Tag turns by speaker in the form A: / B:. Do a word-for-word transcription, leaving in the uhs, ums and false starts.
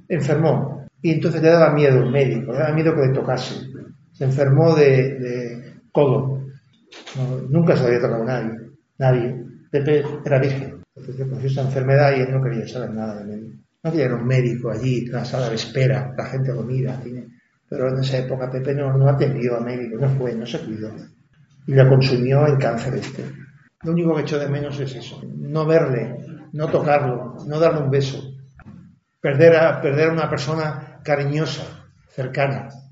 A: enfermó y entonces le daba miedo el médico, le daba miedo que le tocase. Se enfermó de, de codo. No, nunca se lo había tocado a nadie, nadie. Pepe era virgen. Entonces le cogió esa enfermedad y él no quería saber nada de médico. No quería un médico allí, en una sala de espera, la gente lo mira. Tiene... Pero en esa época Pepe no, no atendió a médico, no fue, no se cuidó. Y la consumió el cáncer este. Lo único que echo de menos es eso, no verle, no tocarlo, no darle un beso, perder a, perder a una persona cariñosa, cercana.